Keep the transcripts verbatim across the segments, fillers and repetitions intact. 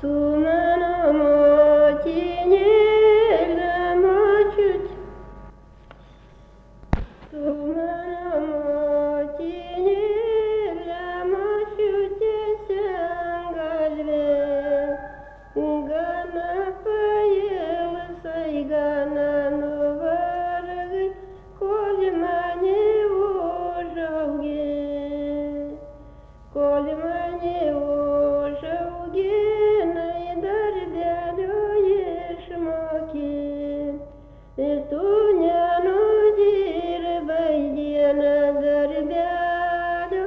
Туманом отінєля мочуть, туманом отінєля мочуться сангальве, гана паелса и гана новарги, коли мане ожауге, коли мане ожауге. Туняну дир байдена дарбяду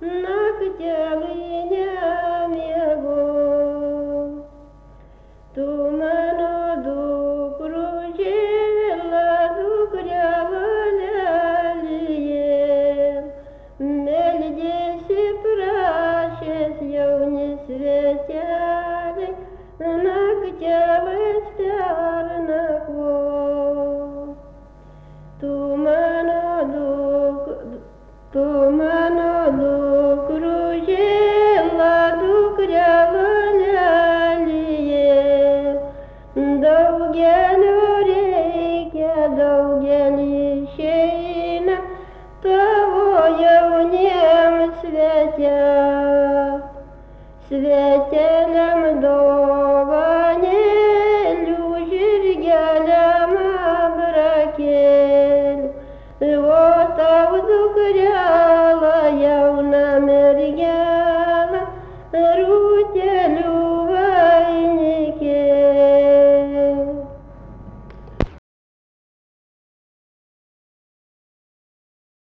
нактялыням его. Туману дук ружела дукряла лялие. Мельдеси пращес явни светяли нактялы стярнакво. Туману дук ружела дукряла лялие. Daugeliu reikia, daugeliu išeina tavo jauniems svečiam, sveteliam dovanėlių, žirgeliam abrakėlių, o tau dukria